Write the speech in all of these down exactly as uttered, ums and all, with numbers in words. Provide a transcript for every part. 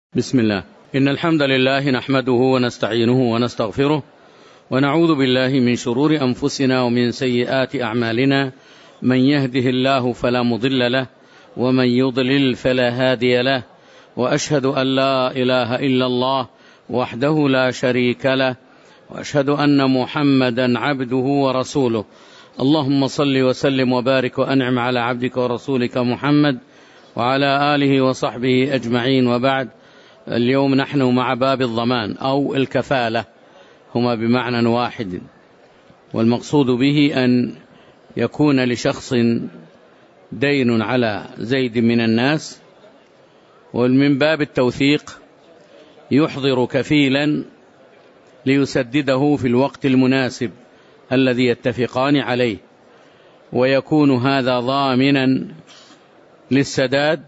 بسم الله. إن الحمد لله نحمده ونستعينه ونستغفره ونعوذ بالله من شرور أنفسنا ومن سيئات أعمالنا، من يهده الله فلا مضل له ومن يضلل فلا هادي له، وأشهد أن لا إله إلا الله وحده لا شريك له، وأشهد أن محمدا عبده ورسوله. اللهم صل وسلم وبارك وأنعم على عبدك ورسولك محمد وعلى آله وصحبه أجمعين، وبعد. اليوم نحن مع باب الضمان أو الكفالة، هما بمعنى واحد، والمقصود به أن يكون لشخص دين على زيد من الناس، ومن باب التوثيق يحضر كفيلا ليسدده في الوقت المناسب الذي يتفقان عليه، ويكون هذا ضامنا للسداد،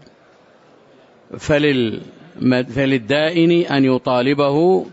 فلل فللدائن أن يطالبه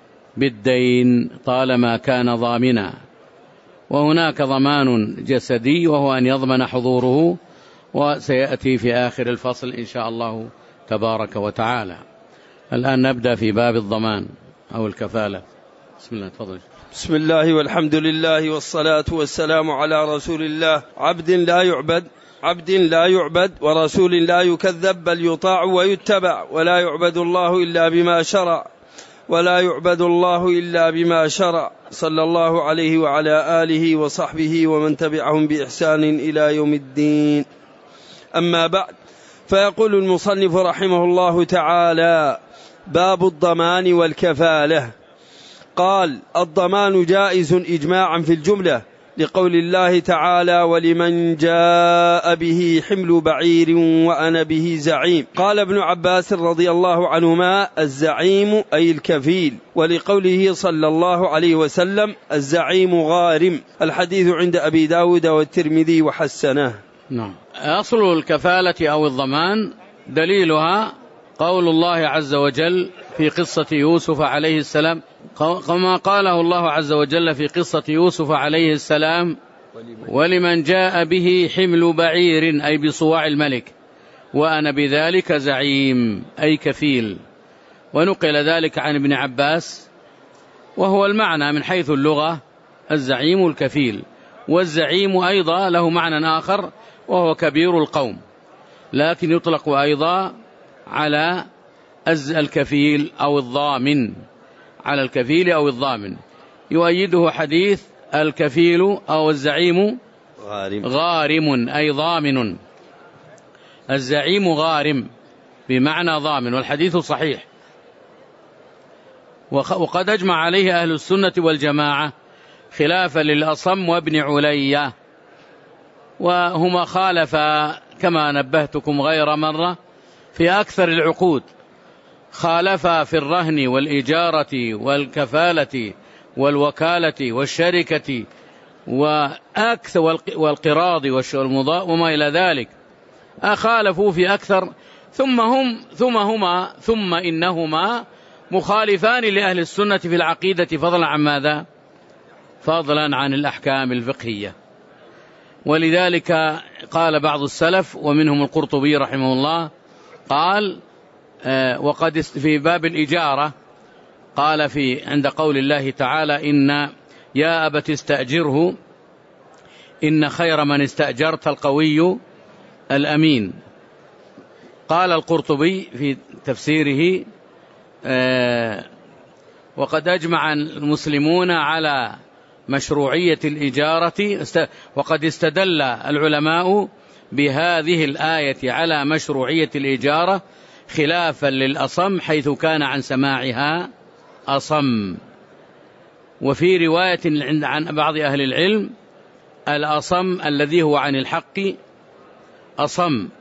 بالدين طالما كان ضامنا. وهناك ضمان جسدي وهو أن يضمن حضوره، وسيأتي في آخر الفصل إن شاء الله تبارك وتعالى. الآن نبدأ في باب الضمان أو الكفالة. بسم الله، تفضل. بسم الله والحمد لله والصلاة والسلام على رسول الله. عبد لا يعبد عبد لا يعبد ورسول لا يكذب، بل يطاع ويتبع، ولا يعبد الله إلا بما شرع ولا يعبد الله إلا بما شرع صلى الله عليه وعلى آله وصحبه ومن تبعهم بإحسان إلى يوم الدين. أما بعد، فيقول المصنف رحمه الله تعالى: باب الضمان والكفالة. قال: الضمان جائز إجماعا في الجملة، لقول الله تعالى: ولمن جاء به حمل بعير وأنا به زعيم. قال ابن عباس رضي الله عنهما: الزعيم أي الكفيل، ولقوله صلى الله عليه وسلم: الزعيم غارم. الحديث عند أبي داود والترمذي وحسنه. نعم. أصل الكفالة أو الضمان دليلها قول الله عز وجل في قصة يوسف عليه السلام، كما قاله الله عز وجل في قصة يوسف عليه السلام: ولمن جاء به حمل بعير، أي بصواع الملك، وأنا بذلك زعيم، أي كفيل. ونقل ذلك عن ابن عباس، وهو المعنى من حيث اللغة: الزعيم الكفيل. والزعيم أيضا له معنى آخر وهو كبير القوم، لكن يطلق أيضا على الكفيل أو الضامن، على الكفيل أو الضامن. يؤيده حديث: الكفيل أو الزعيم غارم, غارم أي ضامن. الزعيم غارم بمعنى ضامن، والحديث صحيح. وقد أجمع عليه أهل السنة والجماعة، خلافا للأصم وابن علية، وهما خالفا كما نبهتكم غير مرة في أكثر العقود، خالفا في الرهن والإجارة والكفالة والوكالة والشركة وأكثر والقراض والمضاء وما إلى ذلك، أخالفوا في أكثر. ثم هم ثم هما ثم إنهما مخالفان لأهل السنة في العقيدة، فضلا عن ماذا؟ فضلا عن الأحكام الفقهية. ولذلك قال بعض السلف ومنهم القرطبي رحمه الله، قال: وقد في باب الإجارة، قال في عند قول الله تعالى: إن يا أبت استأجره إن خير من استأجرت القوي الأمين. قال القرطبي في تفسيره: وقد أجمع المسلمون على مشروعية الإجارة، وقد استدل العلماء بهذه الآية على مشروعية الإجارة، خلافا للأصم حيث كان عن سماعها أصم. وفي رواية عن بعض أهل العلم: الأصم الذي هو عن الحق أصم.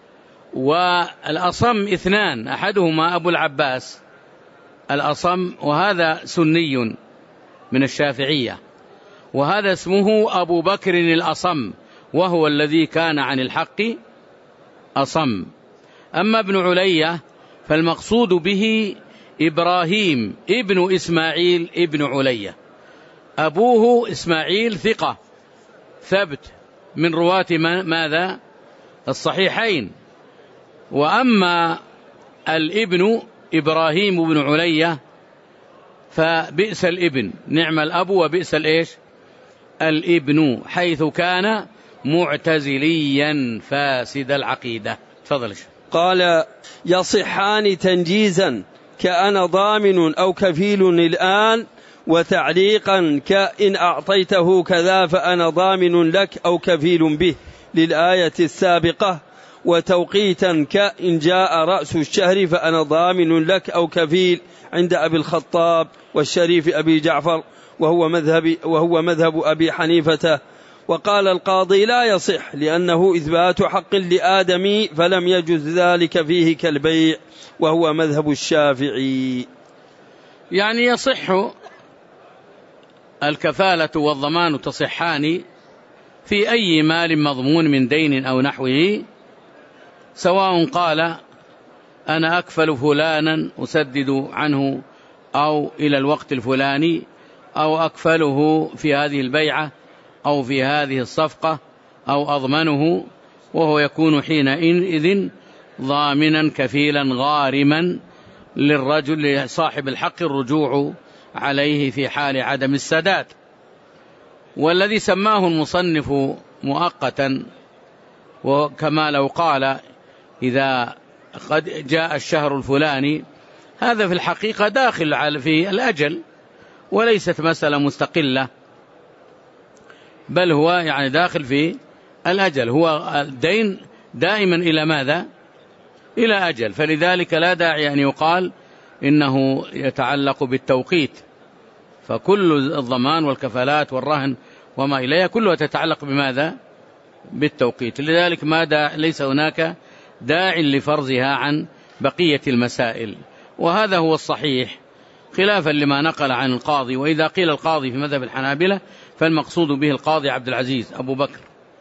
والأصم اثنان، أحدهما أبو العباس الأصم، وهذا سني من الشافعية، وهذا اسمه أبو بكر الأصم، وهو الذي كان عن الحق أصم. أما ابن علية فالمقصود به إبراهيم ابن إسماعيل ابن علية، أبوه إسماعيل ثقة ثبت من رواة ماذا؟ الصحيحين. وأما الابن إبراهيم بن علية فبئس الابن، نعم الأب وبئس الإيش الابن، حيث كان معتزليا فاسد العقيدة. تفضل. قال يصحان تنجيزا كأنا ضامن أو كفيل الآن، وتعليقا كإن أعطيته كذا فأنا ضامن لك أو كفيل به للآية السابقة، وتوقيتا كإن جاء رأس الشهر فأنا ضامن لك أو كفيل عند أبي الخطاب والشريف أبي جعفر، وهو مذهب, وهو مذهب أبي حنيفة. وقال القاضي لا يصح لأنه إثبات حق لآدم فلم يجز ذلك فيه كالبيع، وهو مذهب الشافعي. يعني يصح الكفالة والضمان تصحان في أي مال مضمون من دين أو نحوه، سواء قال أنا أكفل فلانا أسدد عنه أو إلى الوقت الفلاني، أو أكفله في هذه البيعة أو في هذه الصفقة، أو أضمنه، وهو يكون حينئذ ضامنا كفيلا غارما للرجل لصاحب الحق الرجوع عليه في حال عدم السداد. والذي سماه المصنف مؤقتا، وكما لو قال إذا قد جاء الشهر الفلاني، هذا في الحقيقة داخل في الأجل وليست مسألة مستقلة، بل هو يعني داخل في الأجل، هو الدين دائما إلى ماذا؟ إلى أجل، فلذلك لا داعي أن يقال إنه يتعلق بالتوقيت، فكل الضمان والكفالات والرهن وما إليها كلها تتعلق بماذا؟ بالتوقيت، لذلك ما دا ليس هناك داع لفرضها عن بقية المسائل، وهذا هو الصحيح خلافا لما نقل عن القاضي. وإذا قيل القاضي في مذهب الحنابلة فالمقصود به القاضي عبد العزيز أبو بكر،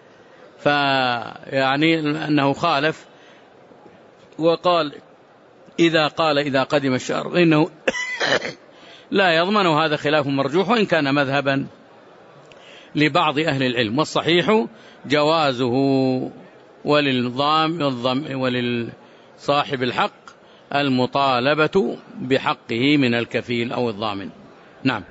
فيعني أنه خالف وقال إذا قال إذا قدم الشهر إنه لا يضمن، هذا خلاف مرجوح وإن كان مذهبا لبعض أهل العلم، والصحيح جوازه وللضام وللصاحب الحق المطالبة بحقه من الكفيل أو الضامن. نعم.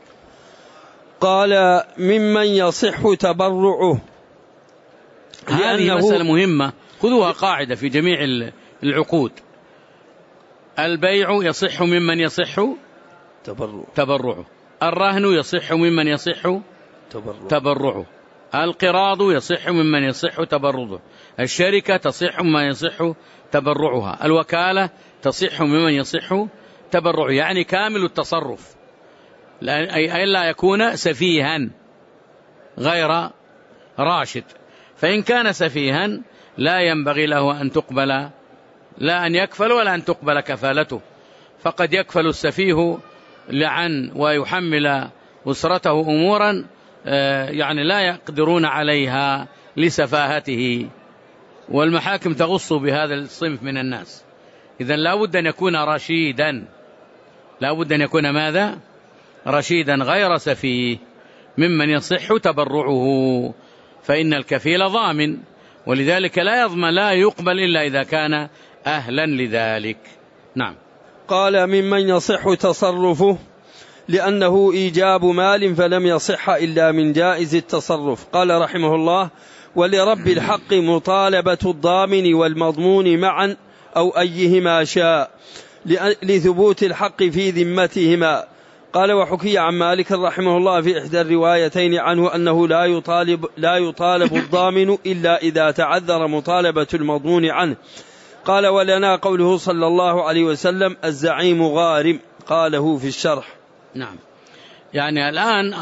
قال ممن يصح تبرعه، هذه مسألة مهمة، خذوها قاعدة في جميع العقود. البيع يصح ممن يصح تبرعه, تبرعه. الرهن يصح ممن يصح تبرعه, تبرعه. القراض يصح ممن يصح تبرعه. الشركة تصح ممن يصح تبرعها. الوكالة تصح ممن يصح تبرعه، يعني كامل التصرف، أي لا يكون سفيها غير راشد. فإن كان سفيها لا ينبغي له أن تقبل، لا أن يكفل ولا أن تقبل كفالته، فقد يكفل السفيه لعن ويحمل أسرته أمورا يعني لا يقدرون عليها لسفاهته، والمحاكم تغص بهذا الصنف من الناس. إذن لا بد أن يكون رشيدا، لا بد أن يكون ماذا؟ رشيدا غير سفيه ممن يصح تبرعه، فإن الكفيل ضامن، ولذلك لا يضمن لا يقبل إلا إذا كان أهلا لذلك. نعم. قال ممن يصح تصرفه لأنه إيجاب مال فلم يصح إلا من جائز التصرف. قال رحمه الله ولرب الحق مطالبة الضامن والمضمون معا أو أيهما شاء لثبوت الحق في ذمتهما. قال وحكي عن مالك رحمه الله في إحدى الروايتين عنه أنه لا يطالب, لا يطالب الضامن إلا إذا تعذر مطالبة المضمون عنه. قال ولنا قوله صلى الله عليه وسلم الزعيم غارم، قاله في الشرح. نعم. يعني الآن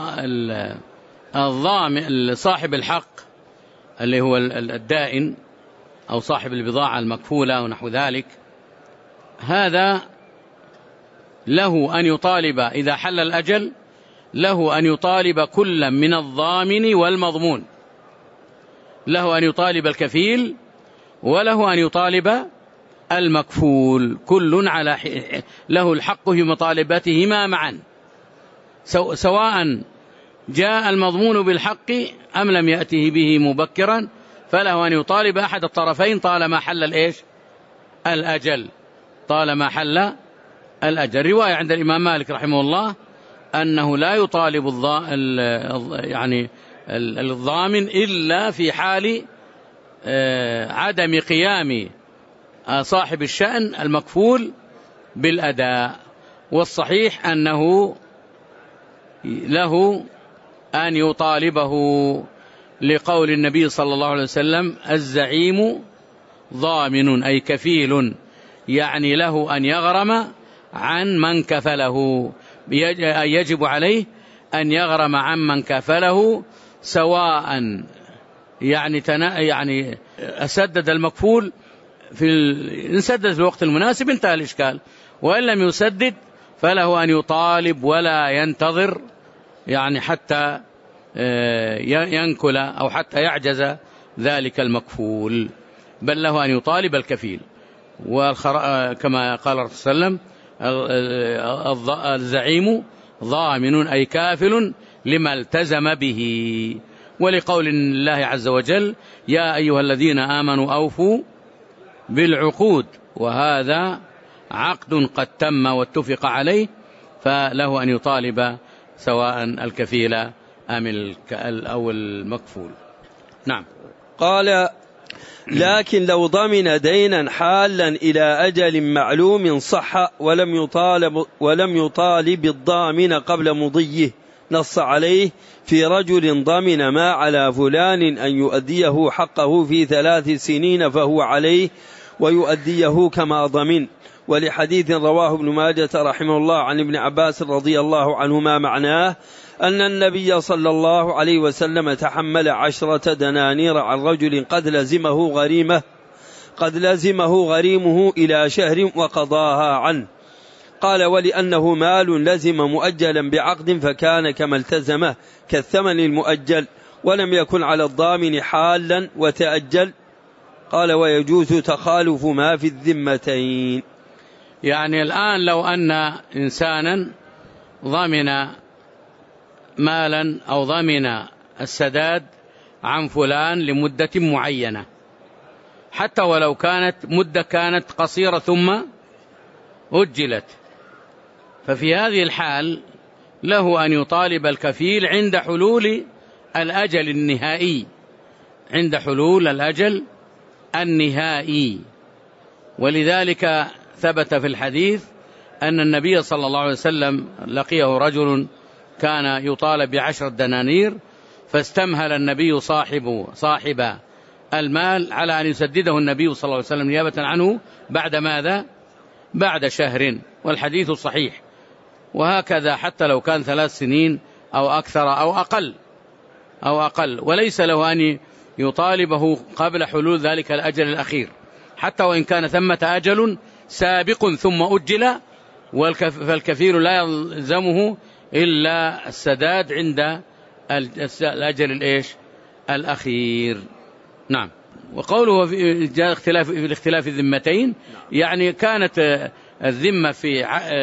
الضامن صاحب الحق اللي هو الدائن أو صاحب البضاعة المكفولة ونحو ذلك، هذا له أن يطالب إذا حل الأجل، له أن يطالب كل من الضامن والمضمون، له أن يطالب الكفيل وله أن يطالب المكفول، كل على له الحق في مطالبتهما معا، سواء جاء المضمون بالحق أم لم يأته به مبكرا، فله أن يطالب أحد الطرفين طالما حل الإيش؟ الأجل، طالما حل الأجل. رواية عند الإمام مالك رحمه الله أنه لا يطالب الضا... يعني الضامن إلا في حال عدم قيام صاحب الشأن المكفول بالأداء. والصحيح أنه له أن يطالبه لقول النبي صلى الله عليه وسلم: الزعيم ضامن، أي كفيل، يعني له أن يغرم عن من كفله، يجب عليه أن يغرم عن من كفله، سواء يعني تنا يعني أسدد المكفول في ال... إن سدد في الوقت المناسب انتهى الإشكال، وإن لم يسدد فله أن يطالب ولا ينتظر يعني حتى ينكل أو حتى يعجز ذلك المكفول، بل له أن يطالب الكفيل. وكما قال الرسول صلى الله عليه وسلم: الزعيم ضامن، أي كافل لما التزم به. ولقول الله عز وجل: يا أيها الذين آمنوا أوفوا بالعقود، وهذا عقد قد تم واتفق عليه، فله أن يطالب سواء الكفيل أم أو المكفول. نعم. قال: لكن لو ضمن دينا حالا إلى أجل معلوم صح ولم يطالب, ولم يطالب الضامن قبل مضيه، نص عليه في رجل ضمن ما على فلان أن يؤديه حقه في ثلاث سنين فهو عليه ويؤديه كما ضمن. ولحديث رواه ابن ماجة رحمه الله عن ابن عباس رضي الله عنهما معناه أن النبي صلى الله عليه وسلم تحمل عشرة دنانير عن رجل قد لزمه غريمه قد لزمه غريمه إلى شهر وقضاها عنه. قال: ولأنه مال لزم مؤجلا بعقد فكان كما التزمه كالثمن المؤجل، ولم يكن على الضامن حالا وتأجل. قال: ويجوز تخالف ما في الذمتين. يعني الآن لو أن إنسانا ضمن مالا أو ضمن السداد عن فلان لمدة معينة، حتى ولو كانت مدة كانت قصيرة ثم أجلت، ففي هذه الحال له أن يطالب الكفيل عند حلول الأجل النهائي، عند حلول الأجل النهائي. ولذلك ثبت في الحديث أن النبي صلى الله عليه وسلم لقيه رجل كان يطالب بعشر دنانير، فاستمهل النبي صاحب صاحب المال على أن يسدده النبي صلى الله عليه وسلم نيابة عنه بعد ماذا؟ بعد شهر، والحديث صحيح. وهكذا حتى لو كان ثلاث سنين أو أكثر أو أقل أو أقل، وليس له أن يطالبه قبل حلول ذلك الأجل الأخير، حتى وإن كان ثمة أجل سابق ثم أجل، فالكفيل لا يلزمه إلا السداد عند الأجل الإيش الأخير. نعم. وقوله في اختلاف في الاختلاف الذمتين، يعني كانت الذمة في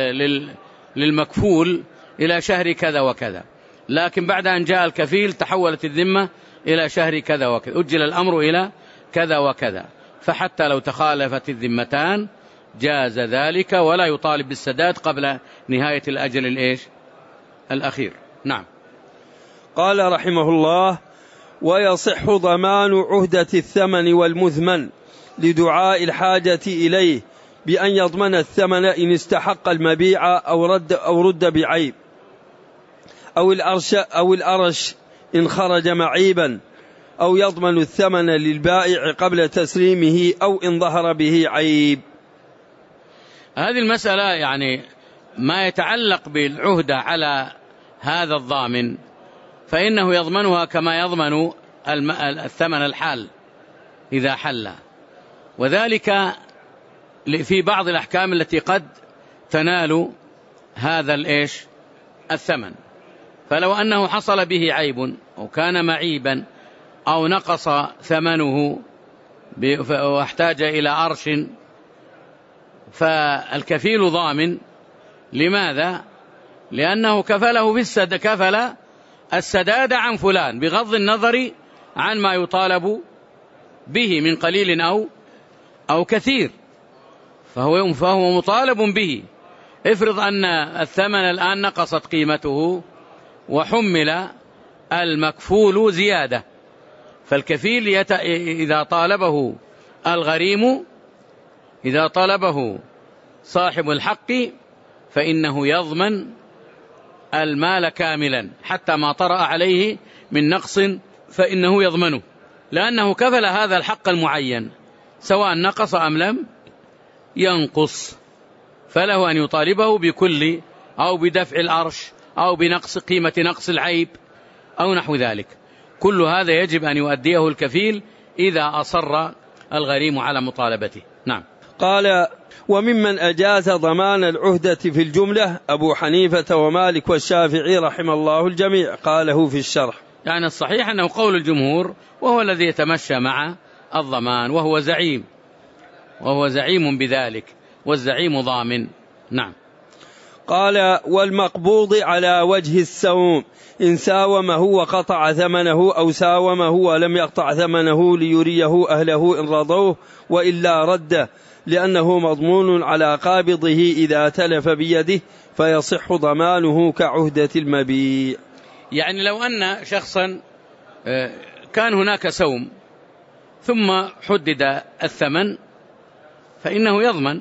للمكفول إلى شهر كذا وكذا، لكن بعد أن جاء الكفيل تحولت الذمة إلى شهر كذا وكذا، أجل الأمر إلى كذا وكذا، فحتى لو تخالفت الذمتان جاز ذلك، ولا يطالب بالسداد قبل نهاية الأجل الإيش الأخير. نعم. قال رحمه الله: ويصح ضمان عهدة الثمن والمثمن لدعاء الحاجة إليه بأن يضمن الثمن إن استحق المبيع أو رد, أو رد بعيب، أو الأرش, أو الأرش إن خرج معيبا، أو يضمن الثمن للبائع قبل تسليمه أو إن ظهر به عيب. هذه المسألة يعني ما يتعلق بالعهدة على هذا الضامن فإنه يضمنها كما يضمن الثمن الحال إذا حل، وذلك في بعض الأحكام التي قد تنال هذا الإيش الثمن. فلو أنه حصل به عيب أو كان معيبا أو نقص ثمنه واحتاج إلى أرش، فالكفيل ضامن. لماذا؟ لأنه كفله بالسد كفل السداد عن فلان بغض النظر عن ما يطالب به من قليل أو أو كثير، فهو فهو مطالب به، افرض أن الثمن الآن نقصت قيمته وحمل المكفول زيادة، فالكفيل يت... إذا طالبه الغريم، إذا طلبه صاحب الحق فإنه يضمن المال كاملا حتى ما طرأ عليه من نقص فإنه يضمنه، لأنه كفل هذا الحق المعين سواء نقص أم لم ينقص، فله أن يطالبه بكل أو بدفع الأرش أو بنقص قيمة نقص العيب أو نحو ذلك. كل هذا يجب أن يؤديه الكفيل إذا أصر الغريم على مطالبته. نعم. قال: وممن أجاز ضمان العهدة في الجملة أبو حنيفة ومالك والشافعي رحم الله الجميع. قاله في الشرح. يعني الصحيح أنه قول الجمهور، وهو الذي يتمشى مع الضمان، وهو زعيم وهو زعيم بذلك، والزعيم ضامن. نعم. قال: والمقبوض على وجه السوم إن ساومه وقطع ثمنه أو ساومه ولم يقطع ثمنه ليريه أهله إن رضوه وإلا رده، لأنه مضمون على قابضه إذا تلف بيده فيصح ضمانه كعهدة المبيع. يعني لو أن شخصا كان هناك سوم ثم حدد الثمن فإنه يضمن،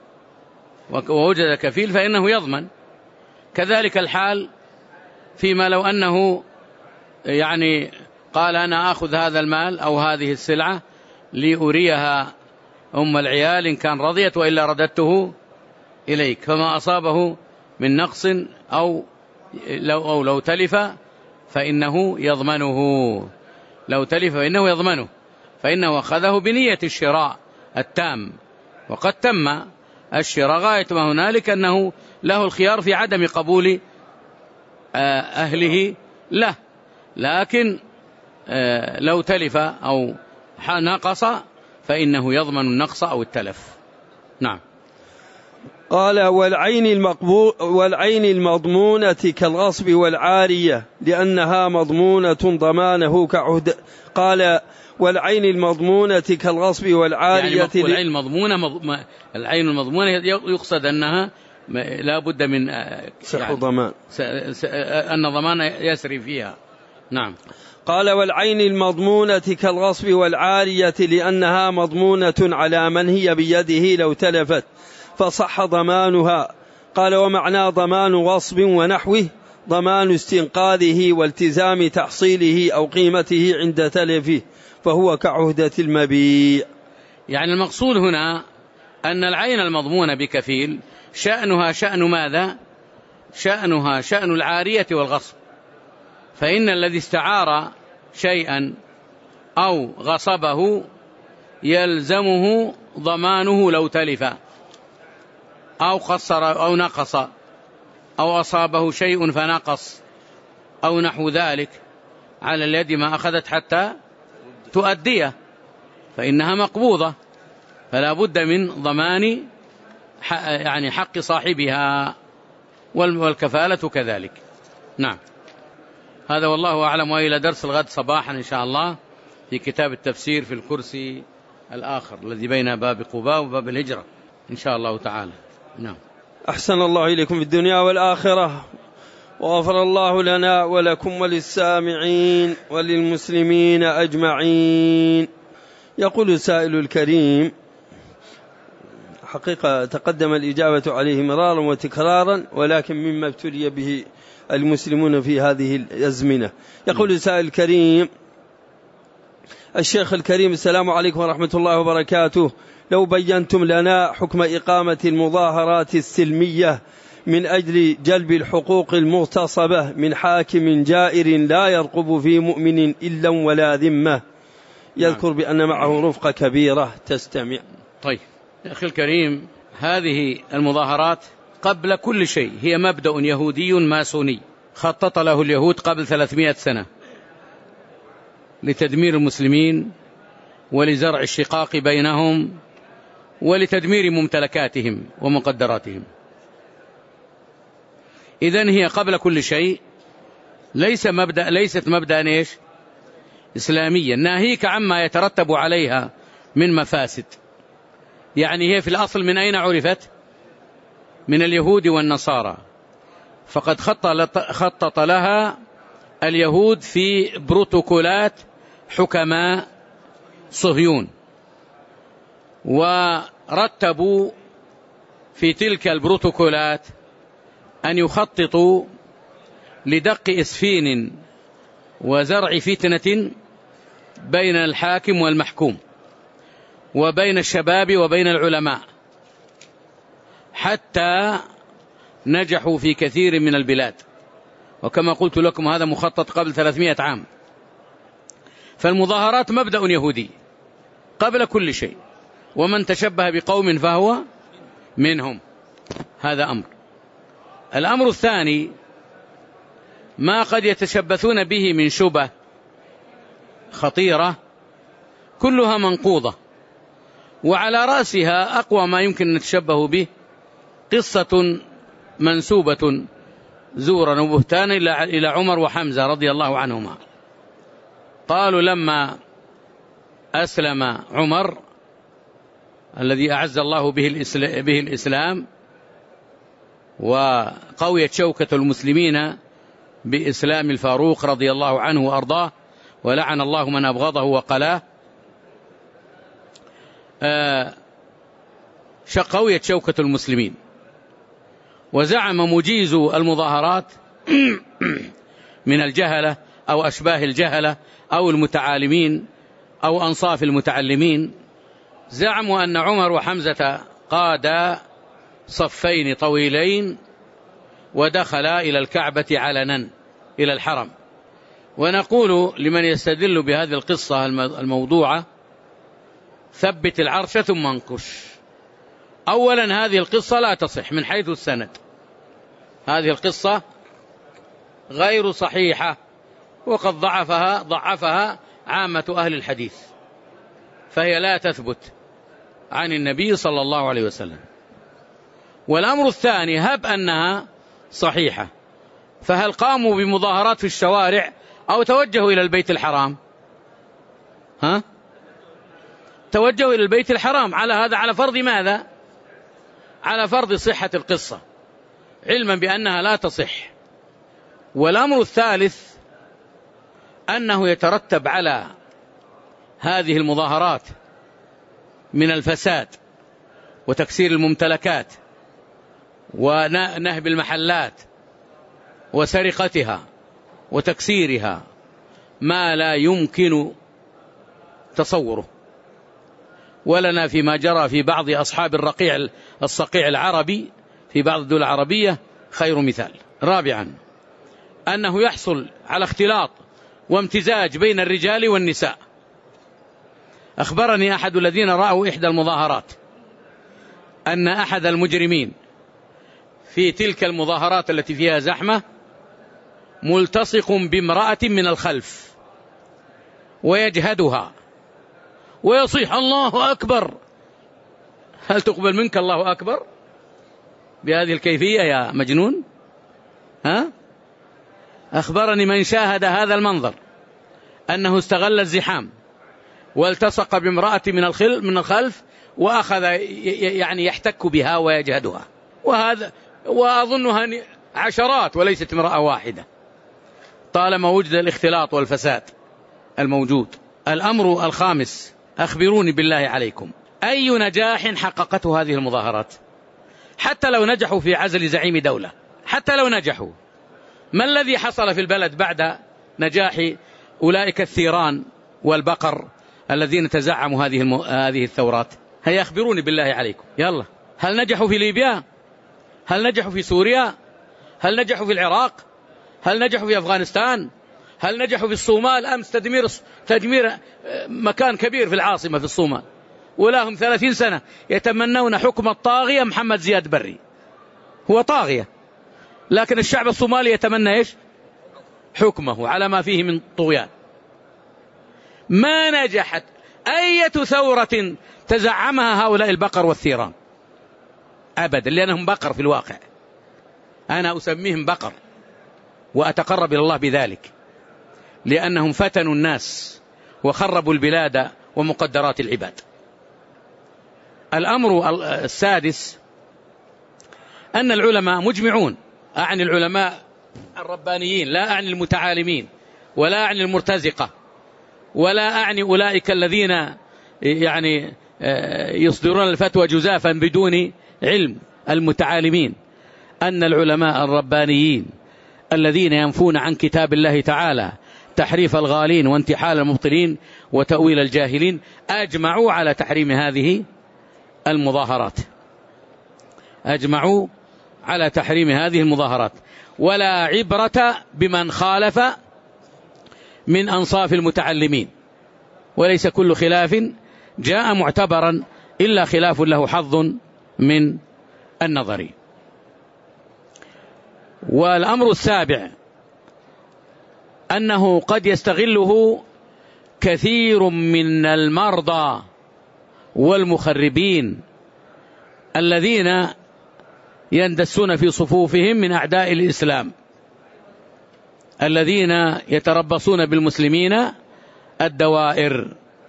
ووجد كفيل فإنه يضمن. كذلك الحال فيما لو أنه يعني قال أنا أخذ هذا المال أو هذه السلعة لأريها أم العيال إن كان رضيت وإلا رددته إليك، فما أصابه من نقص أو لو, أو لو تلف فإنه يضمنه، لو تلف فإنه يضمنه، فإنه أخذه بنية الشراء التام، وقد تم الشراء غاية ما هنالك أنه له الخيار في عدم قبول أهله له، لكن لو تلف أو نقص فإنه يضمن النقص أو التلف. نعم. قال: والعين المقبول والعين المضمونة كالغصب والعارية لأنها مضمونة ضمانه كعهد. قال: والعين المضمونة كالغصب والعارية. يعني والعين المضمونة مض... العين المضمونة يقصد أنها لا بد من يعني ضمان س... س... أن ضمان يسري فيها. نعم. قال: والعين المضمونة كالغصب والعارية لأنها مضمونة على من هي بيده لو تلفت فصح ضمانها. قال: ومعنى ضمان غصب ونحوه ضمان استنقاذه والتزام تحصيله أو قيمته عند تلفه، فهو كعهدة المبيع. يعني المقصود هنا أن العين المضمونة بكفيل شأنها شأن ماذا؟ شأنها شأن العارية والغصب، فإن الذي استعار شيئا أو غصبه يلزمه ضمانه لو تلف أو قصر أو نقص أو أصابه شيء فنقص أو نحو ذلك، على اليد ما أخذت حتى تؤديه فإنها مقبوضة، فلا بد من ضمان يعني حق صاحبها، والكفالة كذلك. نعم. هذا والله أعلم، وإلى درس الغد صباحا إن شاء الله في كتاب التفسير في الكرسي الآخر الذي بين باب قباء وباب الهجرة إن شاء الله تعالى. نعم. أحسن الله إليكم في الدنيا والآخرة، وغفر الله لنا ولكم وللسامعين وللمسلمين أجمعين. يقول سائل الكريم: حقيقة تقدم الإجابة عليه مرارا وتكرارا، ولكن مما ابتلي به المسلمون في هذه الأزمنة. يقول سائل الكريم: الشيخ الكريم السلام عليكم ورحمة الله وبركاته، لو بينتم لنا حكم إقامة المظاهرات السلمية من أجل جلب الحقوق المغتصبة من حاكم جائر لا يرقب في مؤمن إلا ولا ذمة، يذكر بأن معه رفقة كبيرة تستمع. طيب يا أخي الكريم، هذه المظاهرات قبل كل شيء هي مبدأ يهودي ماسوني خطط له اليهود قبل ثلاثمائة سنة لتدمير المسلمين ولزرع الشقاق بينهم ولتدمير ممتلكاتهم ومقدراتهم. إذن هي قبل كل شيء ليس مبدأ ليست مبدأ إيش إسلاميا، ناهيك عما يترتب عليها من مفاسد. يعني هي في الأصل من أين عرفت؟ من اليهود والنصارى، فقد خطط لها اليهود في بروتوكولات حكماء صهيون، ورتبوا في تلك البروتوكولات أن يخططوا لدق إسفين وزرع فتنة بين الحاكم والمحكوم وبين الشباب وبين العلماء، حتى نجحوا في كثير من البلاد. وكما قلت لكم هذا مخطط قبل ثلاثمائة عام. فالمظاهرات مبدأ يهودي قبل كل شيء، ومن تشبه بقوم فهو منهم. هذا أمر. الأمر الثاني ما قد يتشبثون به من شبه خطيرة كلها منقوضة، وعلى رأسها أقوى ما يمكن أن نتشبه به قصة منسوبة زورا وبهتانا إلى عمر وحمزة رضي الله عنهما. قالوا لما أسلم عمر الذي أعز الله به الإسلام وقويت شوكة المسلمين بإسلام الفاروق رضي الله عنه وأرضاه، ولعن الله من أبغضه وقلاه، قويت شوكة المسلمين. وزعم مجيز المظاهرات من الجهلة أو أشباه الجهلة أو المتعالمين أو أنصاف المتعلمين، زعموا أن عمر وحمزة قادا صفين طويلين ودخلا إلى الكعبة علنا إلى الحرم. ونقول لمن يستدل بهذه القصة الموضوعة: ثبت العرش ثم انكش. أولا هذه القصة لا تصح من حيث السند، هذه القصة غير صحيحة، وقد ضعفها ضعفها عامة أهل الحديث، فهي لا تثبت عن النبي صلى الله عليه وسلم. والأمر الثاني، هب أنها صحيحة، فهل قاموا بمظاهرات في الشوارع أو توجهوا إلى البيت الحرام؟ ها؟ توجهوا إلى البيت الحرام. على هذا على فرض ماذا؟ على فرض صحة القصة، علما بأنها لا تصح. والأمر الثالث أنه يترتب على هذه المظاهرات من الفساد وتكسير الممتلكات ونهب المحلات وسرقتها وتكسيرها ما لا يمكن تصوره. ولنا فيما جرى في بعض أصحاب الرقيع الصقيع العربي في بعض الدول العربية خير مثال. رابعا أنه يحصل على اختلاط وامتزاج بين الرجال والنساء. أخبرني أحد الذين رأوا إحدى المظاهرات أن أحد المجرمين في تلك المظاهرات التي فيها زحمة ملتصق بامرأة من الخلف ويجهدها ويصيح الله أكبر. هل تقبل منك الله أكبر بهذه الكيفية يا مجنون؟ ها؟ أخبرني من شاهد هذا المنظر أنه استغل الزحام والتصق بامرأة من من الخلف وأخذ يعني يحتك بها ويجهدها، وهذا وأظنها عشرات وليست امرأة واحدة، طالما وجد الاختلاط والفساد الموجود. الأمر الخامس، أخبروني بالله عليكم أي نجاح حققته هذه المظاهرات؟ حتى لو نجحوا في عزل زعيم دولة، حتى لو نجحوا، ما الذي حصل في البلد بعد نجاح أولئك الثيران والبقر الذين تزعموا هذه الم... هذه الثورات؟ هيا أخبروني بالله عليكم. يلا، هل نجحوا في ليبيا؟ هل نجحوا في سوريا؟ هل نجحوا في العراق؟ هل نجحوا في أفغانستان؟ هل نجحوا في الصومال؟ أمس تدمير تدمير مكان كبير في العاصمة في الصومال، ولهم ثلاثين سنة يتمنون حكم الطاغية محمد زياد بري. هو طاغية، لكن الشعب الصومالي يتمنى إيش؟ حكمه على ما فيه من طغيان. ما نجحت أي ثورة تزعمها هؤلاء البقر والثيران أبدا، لأنهم بقر في الواقع. أنا أسميهم بقر وأتقرب إلى الله بذلك، لأنهم فتنوا الناس وخربوا البلاد ومقدرات العباد. الأمر السادس أن العلماء مجمعون، أعني العلماء الربانيين، لا أعني المتعالمين، ولا أعني المرتزقة، ولا أعني أولئك الذين يعني يصدرون الفتوى جزافا بدون علم، المتعالمين، أن العلماء الربانيين الذين ينفون عن كتاب الله تعالى تحريف الغالين وانتحال المبطلين وتأويل الجاهلين أجمعوا على تحريم هذه المظاهرات، أجمعوا على تحريم هذه المظاهرات. ولا عبرة بمن خالف من أنصاف المتعلمين، وليس كل خلاف جاء معتبرا إلا خلاف له حظ من النظر. والأمر السابع أنه قد يستغله كثير من المرضى والمخربين الذين يندسون في صفوفهم من أعداء الإسلام، الذين يتربصون بالمسلمين الدوائر.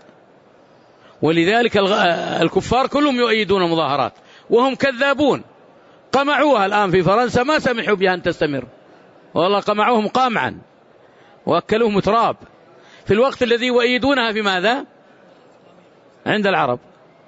ولذلك الكفار كلهم يؤيدون المظاهرات وهم كذابون، قمعوها الآن في فرنسا، ما سمحوا بها أن تستمر، والله قمعوهم قامعا وأكلوهم تراب، في الوقت الذي يؤيدونها في ماذا؟ عند العرب،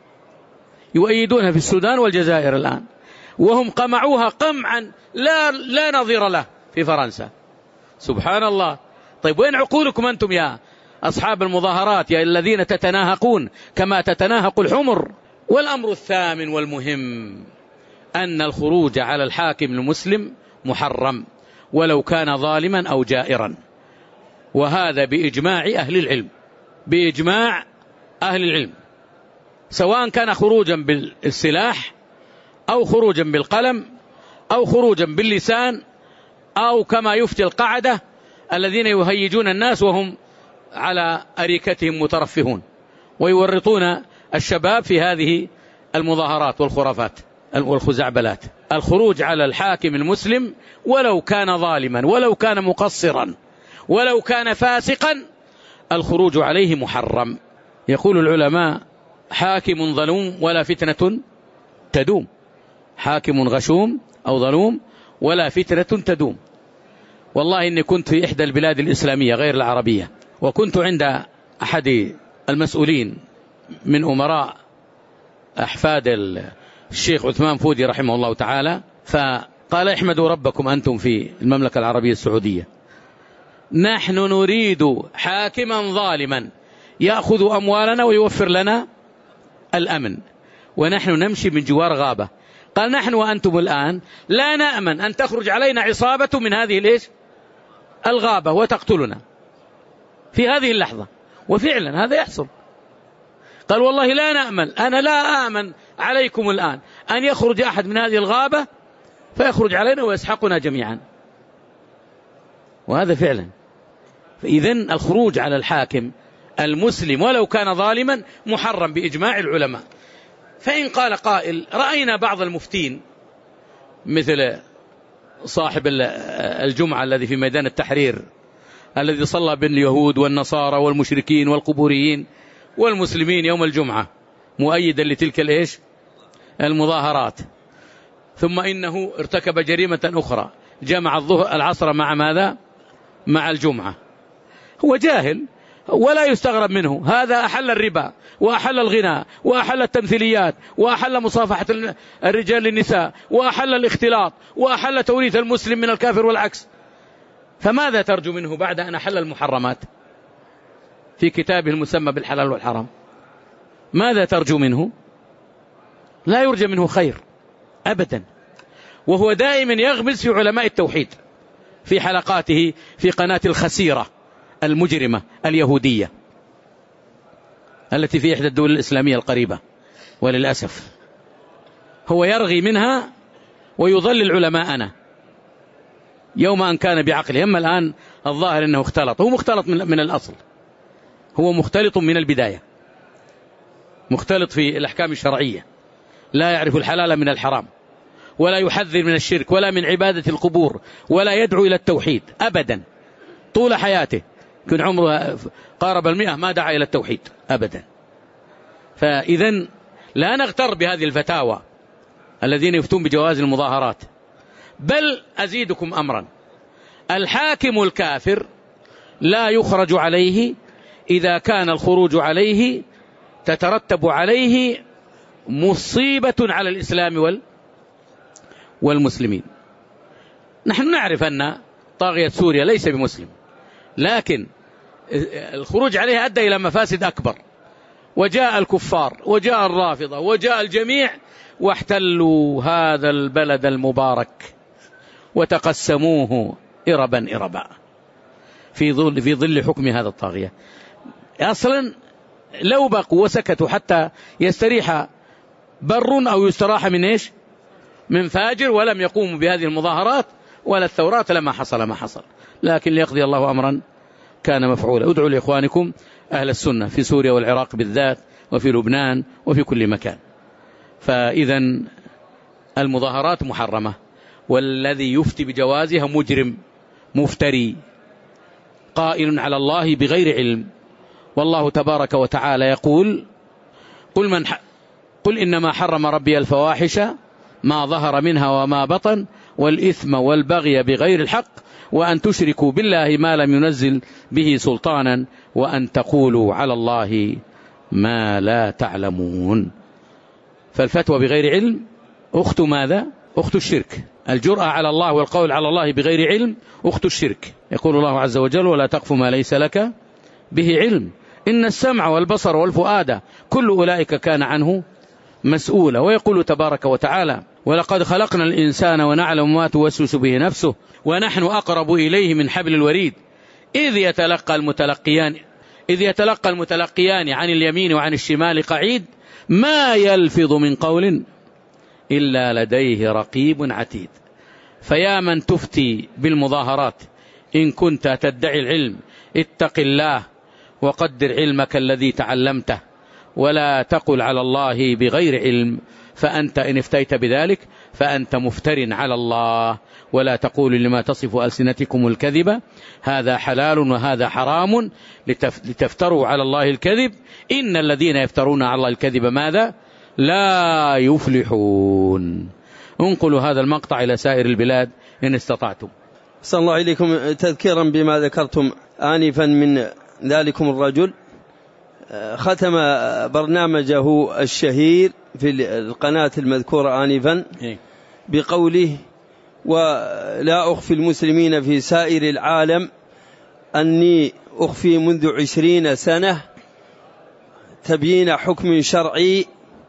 يؤيدونها في السودان والجزائر الآن، وهم قمعوها قمعا لا, لا نظير له في فرنسا. سبحان الله. طيب وين عقولكم أنتم يا أصحاب المظاهرات، يا الذين تتناهقون كما تتناهق الحمر؟ والأمر الثامن والمهم أن الخروج على الحاكم المسلم محرم ولو كان ظالما أو جائرا، وهذا بإجماع أهل العلم، بإجماع أهل العلم، سواء كان خروجا بالسلاح أو خروجا بالقلم أو خروجا باللسان أو كما يفتي القعدة الذين يهيجون الناس وهم على أريكتهم مترفهون ويورطون الشباب في هذه المظاهرات والخرافات والخزعبلات. الخروج على الحاكم المسلم ولو كان ظالما ولو كان مقصرا ولو كان فاسقا، الخروج عليه محرم. يقول العلماء: حاكم ظلوم ولا فتنة تدوم، حاكم غشوم أو ظلوم ولا فتنة تدوم. والله إني كنت في إحدى البلاد الإسلامية غير العربية، وكنت عند أحد المسؤولين من أمراء أحفاد الشيخ عثمان فودي رحمه الله تعالى، فقال: احمدوا ربكم أنتم في المملكة العربية السعودية، نحن نريد حاكما ظالما يأخذ أموالنا ويوفر لنا الأمن، ونحن نمشي من جوار غابة. قال: نحن وأنتم الآن لا نأمن أن تخرج علينا عصابة من هذه الإيش الغابة وتقتلنا في هذه اللحظة. وفعلا هذا يحصل. قال: والله لا نأمن، أنا لا آمن عليكم الآن أن يخرج أحد من هذه الغابة فيخرج علينا ويسحقنا جميعا. وهذا فعلا. فإذن الخروج على الحاكم المسلم ولو كان ظالما محرم بإجماع العلماء. فإن قال قائل: رأينا بعض المفتين مثل صاحب الجمعة الذي في ميدان التحرير الذي صلى بين اليهود والنصارى والمشركين والقبوريين والمسلمين يوم الجمعة مؤيدا لتلك الإيش المظاهرات، ثم إنه ارتكب جريمة أخرى، جمع الظهر العصر مع ماذا؟ مع الجمعة. هو جاهل ولا يستغرب منه، هذا أحل الربا وأحل الغناء وأحل التمثيليات وأحل مصافحة الرجال للنساء وأحل الاختلاط وأحل توريث المسلم من الكافر والعكس، فماذا ترجو منه بعد أن أحل المحرمات في كتابه المسمى بالحلال والحرام؟ ماذا ترجو منه؟ لا يرجى منه خير أبدا. وهو دائما يغمز في علماء التوحيد في حلقاته في قناة الخسيرة المجرمة اليهودية التي في إحدى الدول الإسلامية القريبة، وللأسف هو يرغي منها ويضلل علماءنا يوم أن كان بعقله. أما الآن الظاهر أنه اختلط، هو مختلط من, من الأصل، هو مختلط من البداية، مختلط في الأحكام الشرعية، لا يعرف الحلال من الحرام، ولا يحذر من الشرك ولا من عبادة القبور، ولا يدعو إلى التوحيد أبدا طول حياته، كن عمره قارب المئة ما دعا إلى التوحيد أبدا. فإذن لا نغتر بهذه الفتاوى الذين يفتون بجواز المظاهرات. بل أزيدكم أمرا، الحاكم الكافر لا يخرج عليه إذا كان الخروج عليه تترتب عليه مصيبة على الإسلام والمسلمين. نحن نعرف أن طاغية سوريا ليس بمسلم، لكن الخروج عليه أدى إلى مفاسد أكبر، وجاء الكفار وجاء الرافضة وجاء الجميع واحتلوا هذا البلد المبارك وتقسموه إربا إربا في ظل في ظل حكم هذا الطاغية. أصلا لو بقوا وسكتوا حتى يستريح بر أو يستراح من إيش؟ من فاجر، ولم يقوموا بهذه المظاهرات ولا الثورات لما حصل ما حصل. لكن ليقضي الله أمرا كان مفعولا. ادعوا لإخوانكم أهل السنة في سوريا والعراق بالذات، وفي لبنان وفي كل مكان. فإذا المظاهرات محرمة، والذي يفتي بجوازها مجرم مفتري قائل على الله بغير علم. والله تبارك وتعالى يقول: قل, من ح... قل إنما حرم ربي الفواحش ما ظهر منها وما بطن والإثم والبغي بغير الحق وأن تشركوا بالله ما لم ينزل به سلطانا وأن تقولوا على الله ما لا تعلمون. فالفتوى بغير علم أخت ماذا؟ أخت الشرك. الجرأة على الله والقول على الله بغير علم أخت الشرك. يقول الله عز وجل: ولا تقف ما ليس لك به علم إن السمع والبصر والفؤاد كل أولئك كان عنه مسؤولا. ويقول تبارك وتعالى: ولقد خلقنا الإنسان ونعلم ما توسوس به نفسه ونحن أقرب إليه من حبل الوريد إذ يتلقى المتلقيان إذ يتلقى المتلقيان عن اليمين وعن الشمال قعيد ما يلفظ من قول إلا لديه رقيب عتيد. فيا من تفتي بالمظاهرات إن كنت تدعي العلم اتق الله وقدر علمك الذي تعلمته، ولا تقل على الله بغير علم، فأنت إن افتيت بذلك فأنت مفتر على الله. ولا تقولوا لما تصف ألسنتكم الكذب هذا حلال وهذا حرام لتفتروا على الله الكذب إن الذين يفترون على الله الكذب ماذا؟ لا يفلحون. انقلوا هذا المقطع إلى سائر البلاد إن استطعتم. صلى الله عليكم. تذكيرا بما ذكرتم آنفا من ذلكم الرجل ختم برنامجه الشهير في القناة المذكورة آنفا بقوله: ولا أخفي المسلمين في سائر العالم أني أخفي منذ عشرين سنة تبيين حكم شرعي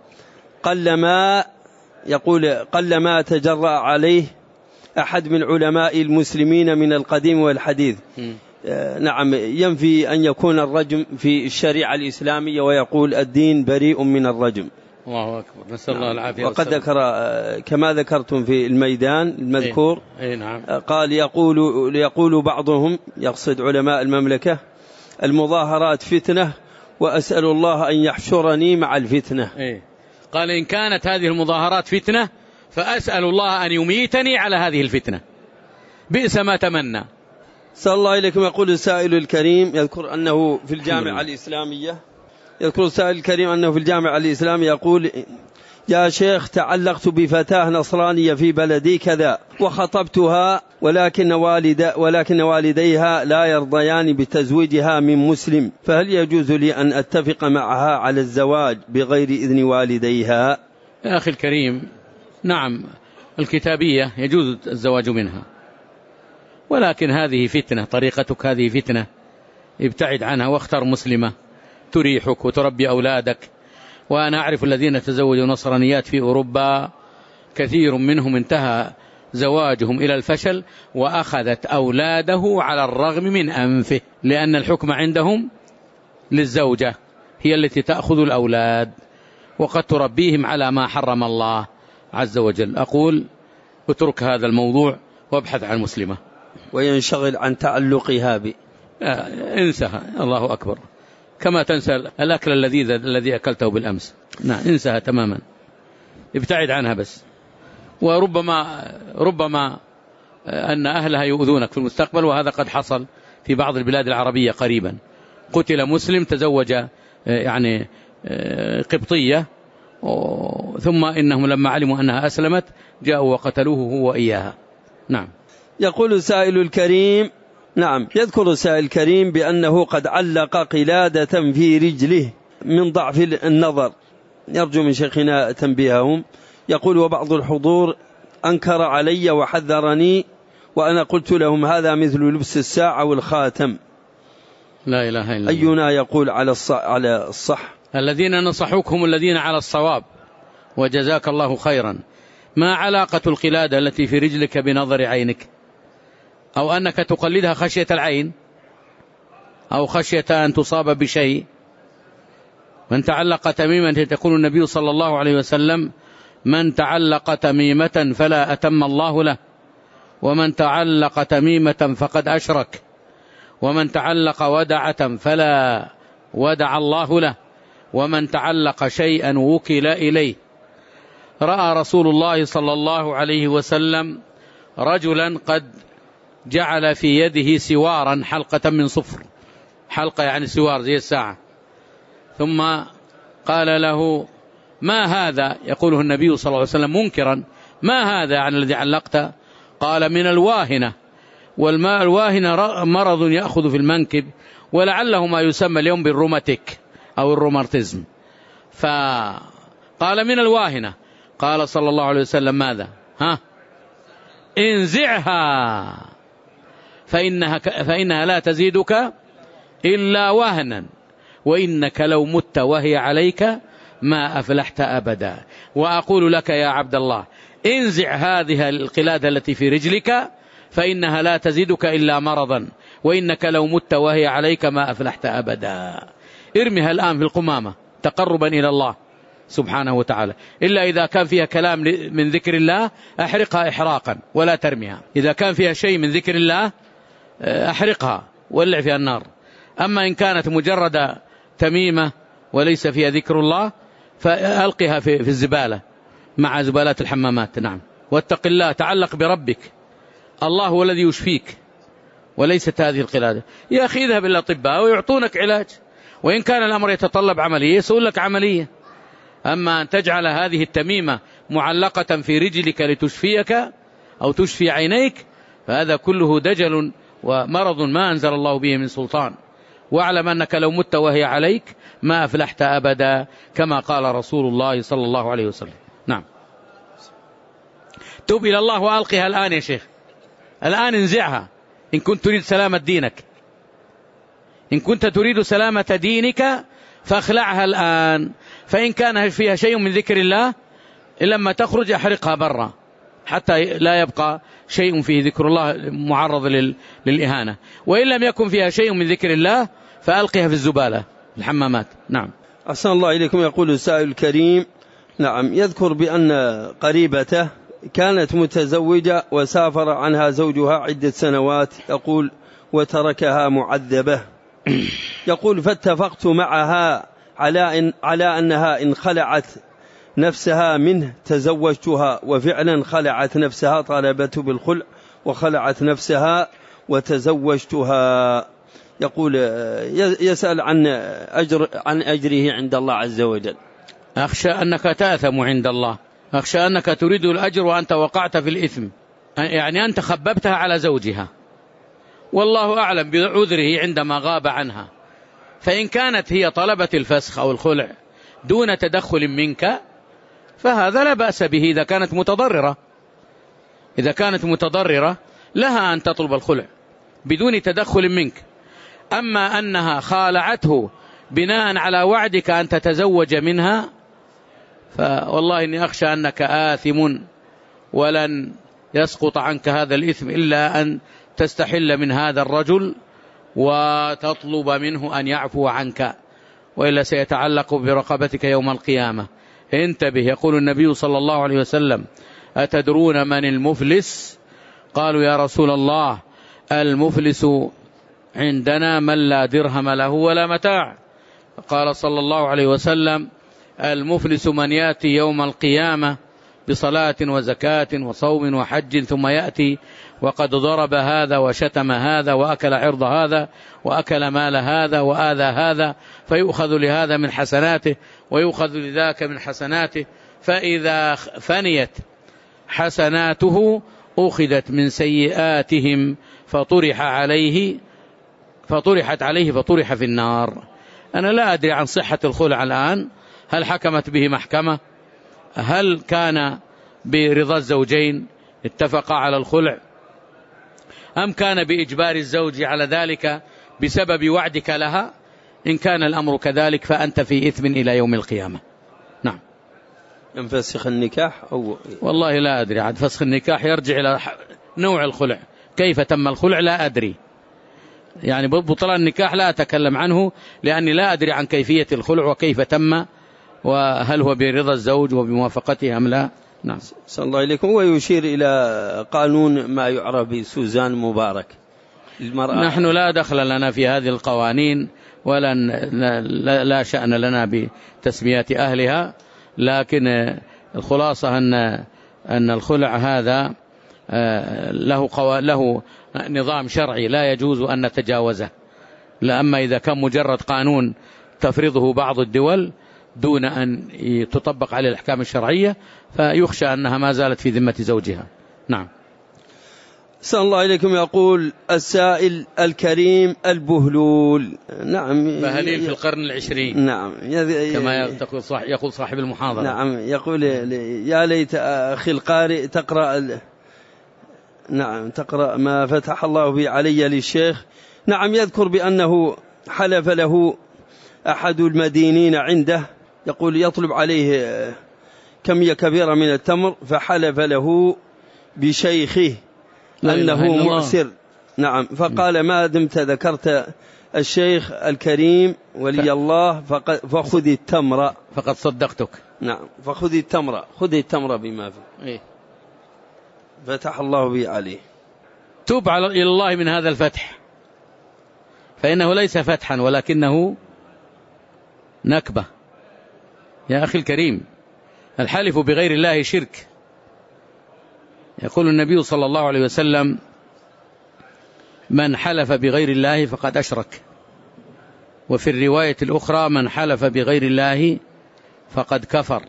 قلما يقول قلما تجرأ عليه أحد من علماء المسلمين من القديم والحديث. نعم، ينفي أن يكون الرجم في الشريعة الإسلامية ويقول الدين بريء من الرجم. الله أكبر، نسأل الله العافية. وقد ذكر كما ذكرتم في الميدان المذكور أي نعم. قال يقول, يقول بعضهم يقصد علماء المملكة: المظاهرات فتنة وأسأل الله أن يحشرني مع الفتنة. أي. قال إن كانت هذه المظاهرات فتنة فأسأل الله أن يميتني على هذه الفتنة، بئس ما تمنى. صلى الله عليكم. يقول السائل الكريم يذكر أنه في الجامعة الإسلامية يذكر السائل الكريم أنه في الجامعة الإسلامية يقول: يا شيخ، تعلقت بفتاة نصرانية في بلدي كذا وخطبتها، ولكن والد ولكن والديها لا يرضيان بتزويجها من مسلم، فهل يجوز لي أن أتفق معها على الزواج بغير إذن والديها؟ يا أخي الكريم، نعم الكتابية يجوز الزواج منها، ولكن هذه فتنة، طريقتك هذه فتنة، ابتعد عنها واختر مسلمة تريحك وتربي أولادك. وأنا أعرف الذين تزوجوا نصرانيات في أوروبا كثير منهم انتهى زواجهم إلى الفشل وأخذت أولاده على الرغم من أنفه، لأن الحكم عندهم للزوجة هي التي تأخذ الأولاد وقد تربيهم على ما حرم الله عز وجل. أقول اترك هذا الموضوع وابحث عن مسلمة وينشغل عن تعلقها بي. انسها، الله أكبر، كما تنسى الأكل اللذيذ الذي أكلته بالأمس. نعم، انسها تماما، ابتعد عنها بس. وربما ربما أن أهلها يؤذونك في المستقبل، وهذا قد حصل في بعض البلاد العربية قريبا. قتل مسلم تزوج يعني قبطية ثم إنهم لما علموا أنها أسلمت جاءوا وقتلوه هو وإياها. نعم. يقول سائل الكريم، نعم، يذكر سائل الكريم بأنه قد علق قلادة في رجله من ضعف النظر، يرجو من شيخنا تنبيههم. يقول وبعض الحضور أنكر علي وحذرني وأنا قلت لهم هذا مثل لبس الساعة والخاتم. لا إله إلا الله. أينا يقول على الصح, على الصح؟ الذين نصحوك هم الذين على الصواب، وجزاك الله خيرا. ما علاقة القلادة التي في رجلك بنظر عينك؟ أو أنك تقلدها خشية العين أو خشية أن تصاب بشيء؟ من تعلق تميمة تقول النبي صلى الله عليه وسلم من تعلق تميمة فلا أتم الله له، ومن تعلق تميمة فقد أشرك، ومن تعلق ودعة فلا ودع الله له، ومن تعلق شيئا وكل إليه. رأى رسول الله صلى الله عليه وسلم رجلا قد جعل في يده سوارا حلقة من صفر، حلقة يعني سوار زي الساعة، ثم قال له ما هذا؟ يقوله النبي صلى الله عليه وسلم منكرا ما هذا عن الذي علقت؟ قال من الواهنة، والماء الواهنة مرض يأخذ في المنكب ولعله ما يسمى اليوم بالروماتيك أو الروماتيزم. فقال من الواهنة. قال صلى الله عليه وسلم ماذا؟ ها انزعها فإنها, فإنها لا تزيدك إلا وهنا، وإنك لو مت وهي عليك ما أفلحت أبدا. وأقول لك يا عبد الله انزع هذه القلادة التي في رجلك فإنها لا تزيدك إلا مرضا، وإنك لو مت وهي عليك ما أفلحت أبدا. ارمها الآن في القمامة تقربا إلى الله سبحانه وتعالى، إلا إذا كان فيها كلام من ذكر الله أحرقها إحراقا ولا ترميها. إذا كان فيها شيء من ذكر الله أحرقها ولع فيها النار. أما إن كانت مجرد تميمة وليس فيها ذكر الله فألقها في الزبالة مع زبالات الحمامات. نعم. واتق الله، تعلق بربك، الله هو الذي يشفيك وليست هذه القلادة. يا أخي اذهب إلى الأطباء ويعطونك علاج، وإن كان الأمر يتطلب عملية يسأل لك عملية. أما أن تجعل هذه التميمة معلقة في رجلك لتشفيك أو تشفي عينيك فهذا كله دجل ومرض ما أنزل الله به من سلطان. واعلم أنك لو مت وهي عليك ما أفلحت أبدا، كما قال رسول الله صلى الله عليه وسلم. نعم. توب إلى الله وألقها الآن يا شيخ، الآن انزعها إن كنت تريد سلامة دينك. إن كنت تريد سلامة دينك فاخلعها الآن، فإن كان فيها شيء من ذكر الله لما تخرج أحرقها برا حتى لا يبقى شيء فيه ذكر الله معرض للإهانة، وإن لم يكن فيها شيء من ذكر الله فألقها في الزبالة الحمامات. نعم. أحسن الله إليكم. يقول السائل الكريم، نعم، يذكر بأن قريبته كانت متزوجة وسافر عنها زوجها عدة سنوات، يقول وتركها معذبة. يقول فاتفقت معها على, إن على أنها إن خلعت نفسها منه تزوجتها، وفعلا خلعت نفسها، طالبته بالخلع وخلعت نفسها وتزوجتها. يقول يسأل عن أجر عن أجره عند الله عز وجل. أخشى أنك تأثم عند الله، أخشى أنك تريد الأجر وأنت وقعت في الإثم، يعني أنت خببتها على زوجها والله أعلم بعذره عندما غاب عنها. فإن كانت هي طلبة الفسخ أو الخلع دون تدخل منك فهذا لا بأس به إذا كانت متضررة. إذا كانت متضررة لها أن تطلب الخلع بدون تدخل منك. أما أنها خالعته بناء على وعدك أن تتزوج منها فوالله إني أخشى أنك آثم، ولن يسقط عنك هذا الإثم إلا أن تستحل من هذا الرجل وتطلب منه أن يعفو عنك، وإلا سيتعلق برقبتك يوم القيامة. انتبه. يقول النبي صلى الله عليه وسلم أتدرون من المفلس؟ قالوا يا رسول الله المفلس عندنا من لا درهم له ولا متاع. قال صلى الله عليه وسلم المفلس من يأتي يوم القيامة بصلاة وزكاة وصوم وحج ثم يأتي وقد ضرب هذا وشتم هذا وأكل عرض هذا وأكل مال هذا وآذى هذا، فيؤخذ لهذا من حسناته ويؤخذ لذاك من حسناته فإذا فنيت حسناته أخذت من سيئاتهم فطرح عليه فطرحت عليه فطرح في النار. أنا لا أدري عن صحة الخلع الآن، هل حكمت به محكمة؟ هل كان برضا الزوجين اتفقا على الخلع، أم كان بإجبار الزوج على ذلك بسبب وعدك لها؟ إن كان الأمر كذلك فأنت في إثم إلى يوم القيامة. نعم. ينفسخ النكاح أو والله لا أدري، عاد فسخ النكاح يرجع إلى نوع الخلع، كيف تم الخلع لا أدري، يعني بطلان النكاح لا أتكلم عنه لأني لا أدري عن كيفية الخلع وكيف تم، وهل هو برضا الزوج وبموافقته أم لا. نعم. صلى الله عليكم. ويشير إلى قانون ما يعرف بسوزان مبارك المرأة. نحن لا دخل لنا في هذه القوانين ولا لا شأن لنا بتسميات أهلها، لكن الخلاصة أن أن الخلع هذا له قوا... له نظام شرعي لا يجوز أن نتجاوزه. لأما إذا كان مجرد قانون تفرضه بعض الدول دون أن تطبق عليه الأحكام الشرعية فيخشى أنها ما زالت في ذمة زوجها. نعم. صلى الله عليكم. يقول السائل الكريم البهلول. نعم. بهليل في القرن العشرين. نعم. كما يقول صاحب المحاضرة. نعم. يقول يا ليت أخي القارئ تقرأ نعم تقرأ ما فتح الله به علي للشيخ. نعم. يذكر بأنه حلف له أحد المدينين عنده، يقول يطلب عليه كمية كبيرة من التمر، فحلف له بشيخه أنه معسر. نعم. فقال ما دمت ذكرت الشيخ الكريم ولي الله فخذ التمر. فقد صدقتك. نعم. فخذ التمر، خذ التمر بما فيه. إيه؟ فتح الله به عليه. توب إلى الله من هذا الفتح، فإنه ليس فتحا ولكنه نكبة. يا أخي الكريم، الحلف بغير الله شرك. يقول النبي صلى الله عليه وسلم من حلف بغير الله فقد أشرك، وفي الرواية الأخرى من حلف بغير الله فقد كفر.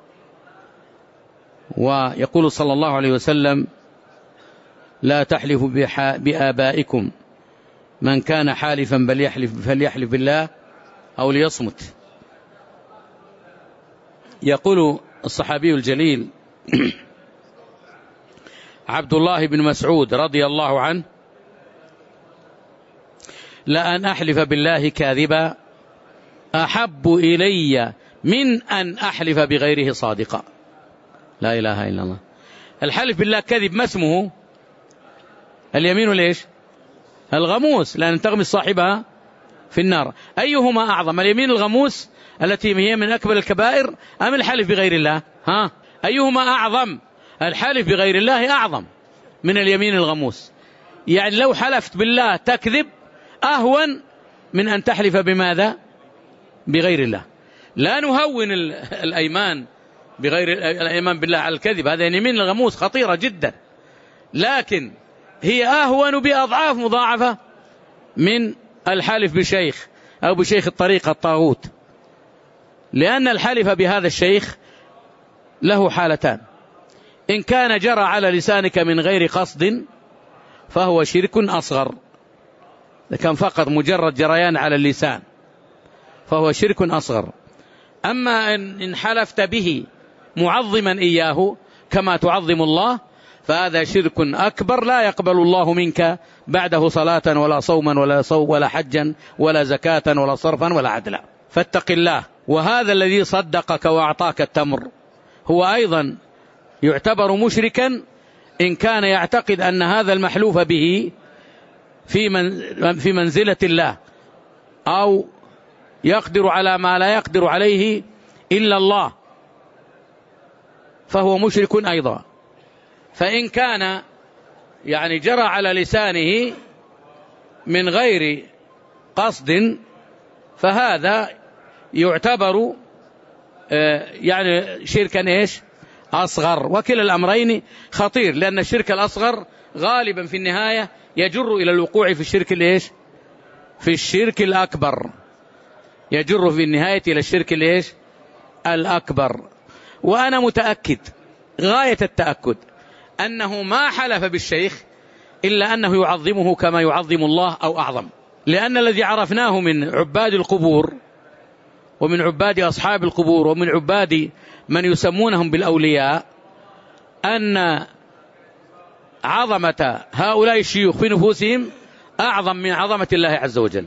ويقول صلى الله عليه وسلم لا تحلفوا بآبائكم، من كان حالفا بل يحلف فليحلف بالله أو ليصمت. يقول الصحابي الجليل عبد الله بن مسعود رضي الله عنه لأن أحلف بالله كاذبا أحب إلي من أن أحلف بغيره صادقا. لا إله إلا الله. الحلف بالله كذب ما اسمه؟ اليمين ليش؟ الغموس، لأن تغمس صاحبها في النار. أيهما أعظم، اليمين الغموس التي هي من أكبر الكبائر أم الحلف بغير الله؟ ها؟ أيهما أعظم؟ الحلف بغير الله أعظم من اليمين الغموس. يعني لو حلفت بالله تكذب أهون من أن تحلف بماذا؟ بغير الله. لا نهون الأيمان بغير الأيمان بالله على الكذب، هذا يمين الغموس خطيرة جدا، لكن هي أهون بأضعاف مضاعفة من الحلف بشيخ أو بشيخ الطريقة الطاغوت، لأن الحلف بهذا الشيخ له حالتان: إن كان جرى على لسانك من غير قصد فهو شرك أصغر، إذا كان فقط مجرد جريان على اللسان فهو شرك أصغر. أما إن حلفت به معظما إياه كما تعظم الله فهذا شرك أكبر لا يقبل الله منك بعده صلاة ولا صوما ولا صوم ولا حجا ولا زكاة ولا صرفا ولا عدلا. فاتق الله. وهذا الذي صدقك وأعطاك التمر هو أيضا يعتبر مشركا إن كان يعتقد أن هذا المحلوف به في من في منزلة الله أو يقدر على ما لا يقدر عليه إلا الله، فهو مشرك أيضا. فإن كان يعني جرى على لسانه من غير قصد فهذا يعتبر يعني شركا إيش أصغر. وكلا الأمرين خطير، لأن الشرك الأصغر غالبا في النهاية يجر إلى الوقوع في الشرك الإيش في الشرك الأكبر، يجر في النهاية إلى الشرك الإيش الأكبر. وأنا متأكد غاية التأكد أنه ما حلف بالشيخ إلا أنه يعظمه كما يعظم الله أو أعظم، لأن الذي عرفناه من عباد القبور ومن عباد أصحاب القبور ومن عباد من يسمونهم بالأولياء أن عظمة هؤلاء الشيوخ في نفوسهم أعظم من عظمة الله عز وجل.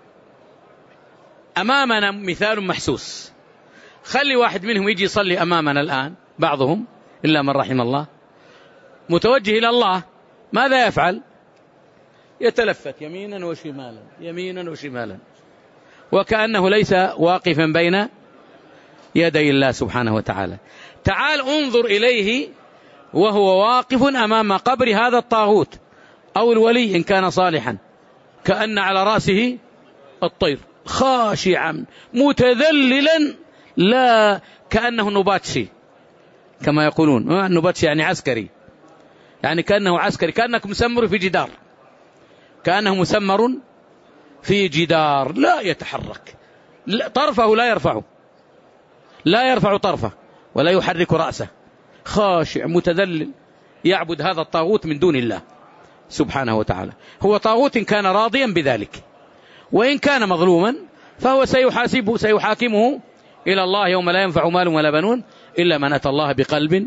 أمامنا مثال محسوس، خلي واحد منهم يجي يصلي أمامنا الآن، بعضهم إلا من رحم الله، متوجه إلى الله، ماذا يفعل؟ يتلفت يمينا وشمالا يمينا وشمالا، وكأنه ليس واقفا بين يدي الله سبحانه وتعالى. تعال انظر إليه وهو واقف أمام قبر هذا الطاغوت أو الولي إن كان صالحا، كأن على رأسه الطير، خاشعا متذللا، لا كأنه نباتشي كما يقولون، نباتشي يعني عسكري، يعني كأنه عسكري، كأنك مسمر في جدار، كأنه مسمر في جدار لا يتحرك، طرفه لا يرفعه، لا يرفع طرفه ولا يحرك رأسه، خاشع متذلل يعبد هذا الطاغوت من دون الله سبحانه وتعالى. هو طاغوت إن كان راضيا بذلك، وإن كان مظلوما فهو سيحاسبه سيحاكمه إلى الله يوم لا ينفع مال ولا بنون إلا من أتى الله بقلب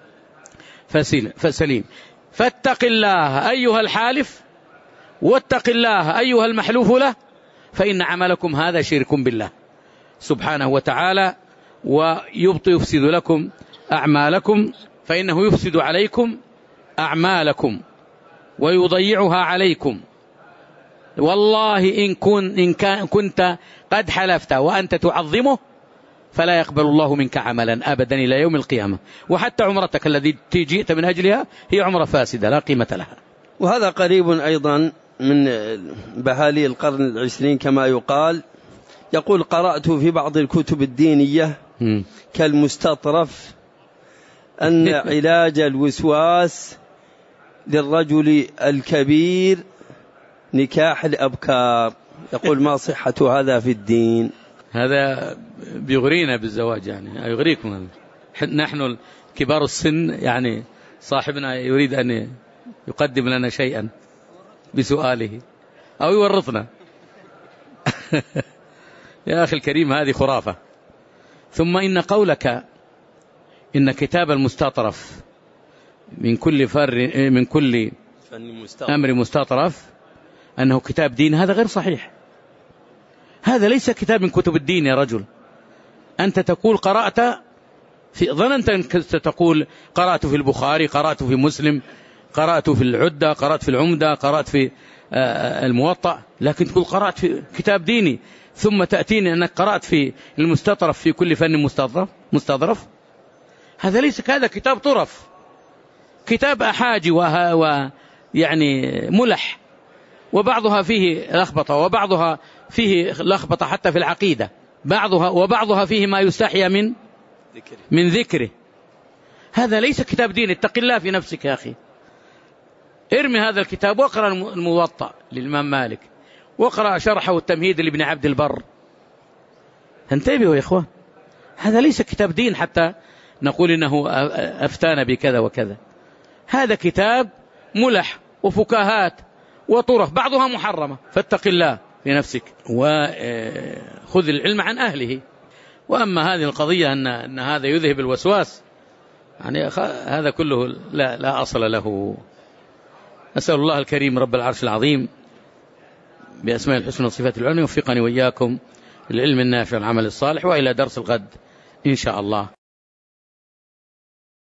فسليم. فاتق الله أيها الحالف، واتق الله أيها المحلوف له، فإن عملكم هذا شرك بالله سبحانه وتعالى، ويبطئ يفسد لكم أعمالكم، فإنه يفسد عليكم أعمالكم ويضيعها عليكم. والله إن, كن إن كان كنت قد حلفت وأنت تعظمه فلا يقبل الله منك عملا أبدا إلى يوم القيامة، وحتى عمرتك الذي جئت من أجلها هي عمرة فاسدة لا قيمة لها. وهذا قريب أيضا من بهالي القرن العشرين كما يقال. يقول: قرأت في بعض الكتب الدينية كالمستطرف أن علاج الوسواس للرجل الكبير نكاح الأبكار. يقول: ما صحة هذا في الدين؟ هذا بيغرينا بالزواج، يعني يغريكم. نحن كبار السن، يعني صاحبنا يريد أن يقدم لنا شيئا بسؤاله أو يورطنا. يا أخي الكريم هذه خرافة. ثم إن قولك إن كتاب المستطرف من كل فر من كل أمر مستطرف أنه كتاب دين، هذا غير صحيح. هذا ليس كتاب من كتب الدين يا رجل. أنت تقول قرأت في، ظننت أنك تقول قرأت في البخاري، قرأت في مسلم، قرأت في العدة، قرأت في العمدة، قرأت في الموطأ، لكن تقول قرأت في كتاب ديني، ثم تأتيني أنك قرأت في المستطرف في كل فن مستظرف مستظرف. هذا ليس، هذا كتاب طرف، كتاب أحاجي ويعني ملح، وبعضها فيه لخبطة وبعضها فيه لخبطة حتى في العقيدة، بعضها وبعضها فيه ما يستحيا من من ذكره. هذا ليس كتاب دين. اتق الله في نفسك يا أخي. ارمي هذا الكتاب واقرأ الموطأ للإمام مالك، واقرأ شرحه التمهيد لابن عبد البر. انتبهوا يا إخوان، هذا ليس كتاب دين حتى نقول إنه أفتانا بكذا وكذا. هذا كتاب ملح وفكاهات وطرف، بعضها محرمة. فاتق الله في نفسك وخذ العلم عن أهله. وأما هذه القضية أن, أن هذا يذهب الوسواس، يعني هذا كله لا, لا أصل له. أسأل الله الكريم رب العرش العظيم بأسماء الحسنى وصفات العلى يوفقني وإياكم العلم النافع والعمل الصالح، وإلى درس الغد إن شاء الله.